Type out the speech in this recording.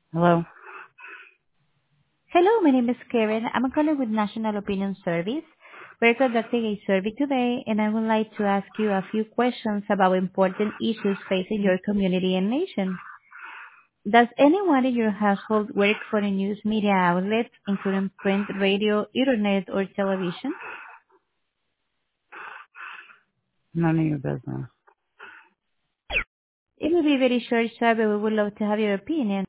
Hello? Hello, my name is Karen. I'm calling with National Opinion Service. We're conducting a survey today, and I would like to ask you a few questions about important issues facing your community and nation. Does anyone in your household work for a news media outlet, including print, radio, internet, or television? None of your business. It will be a very short survey. We would love to have your opinion.